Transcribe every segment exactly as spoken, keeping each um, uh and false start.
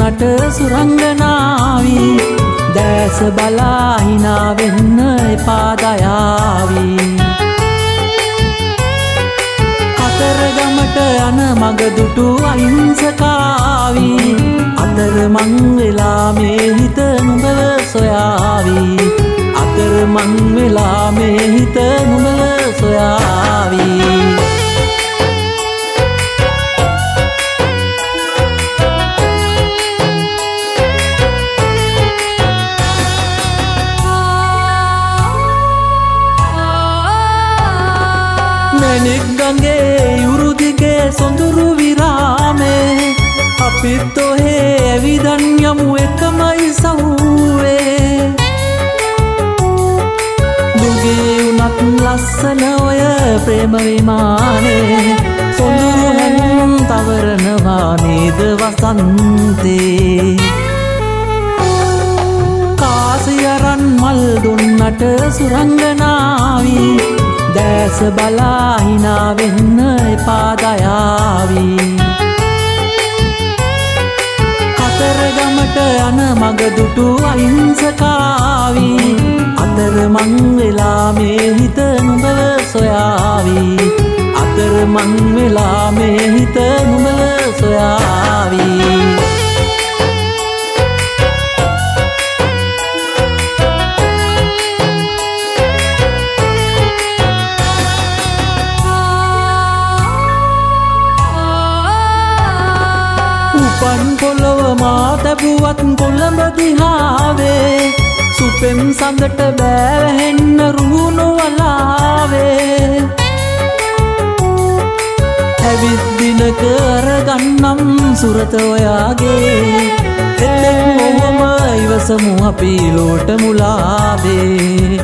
දුන්නට සුරංගනාවි දැස බලා hina වෙන්න එපා දයාවි අතරගමට යන මග දුටු අහිංසකාවි අතර මං වෙලා මේ හිත නුඹව සොයාවි අතර මං වෙලා මේ හිත නුඹව සොයාවි මැණික් ගඟේ යුරු දිගේ සොඳුරු විරාමේ අපිත් ඔහේ ඇවිදන් යමු එකමයි සහුවේ දුගේ උනත් ලස්සන ඔය ප්‍රේම විමානේ සොඳුරු හැන් තවරනවා නේද වසන්තේ කාසියරන් මල් දුන්නට සුරංගනාවි දැස බලා hina වෙන්න එපා දයාවි අතරගමට යන මග දුටු අහිංසකාවි අතර මං වෙලා මේ හිත නුඹව සොයාවි අතර මං වෙලා මේ හිත නුඹව සොයාවි උපන් පොළොව මා තැබුවත් කොළඹ දිහාවේ සුපෙම් සඳට බෑ වැහෙන්න රුහුණු වලාවේ ඇවිත් දිනක අරගන්නම් සුරත ඔයාගේ එතෙක් ඔහොම ඉවසමු අපි ලෝට මුලාවේ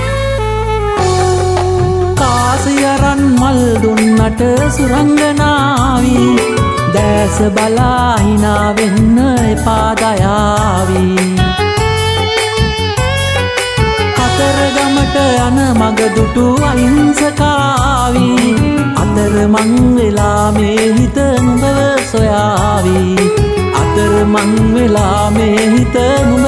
කාසියරන් මල් දුන්නට සුරංගනාවි දැස බලා hina වෙන්න එපා දයාවි අතරගමට යන මග දුටු අහිංසකාවි අතර මං වෙලා මේ හිත නුඹව සොයාවි අතර මං වෙලා මේ හිත නුඹව